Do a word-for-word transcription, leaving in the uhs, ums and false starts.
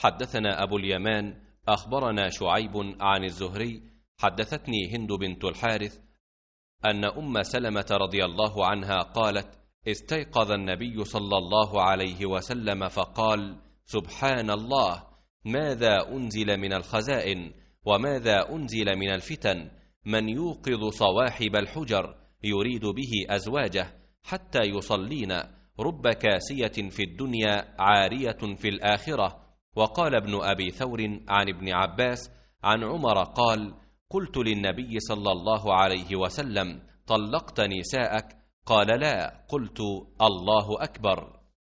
حدثنا أبو اليمان أخبرنا شعيب عن الزهري حدثتني هند بنت الحارث أن أم سلمة رضي الله عنها قالت: استيقظ النبي صلى الله عليه وسلم فقال: سبحان الله، ماذا أنزل من الخزائن وماذا أنزل من الفتن، من يوقظ صواحب الحجر يريد به أزواجه حتى يصلين، رب كاسية في الدنيا عارية في الآخرة. وقال ابن أبي ثور عن ابن عباس عن عمر قال: قلت للنبي صلى الله عليه وسلم: طلقت نساءك؟ قال: لا. قلت: الله أكبر.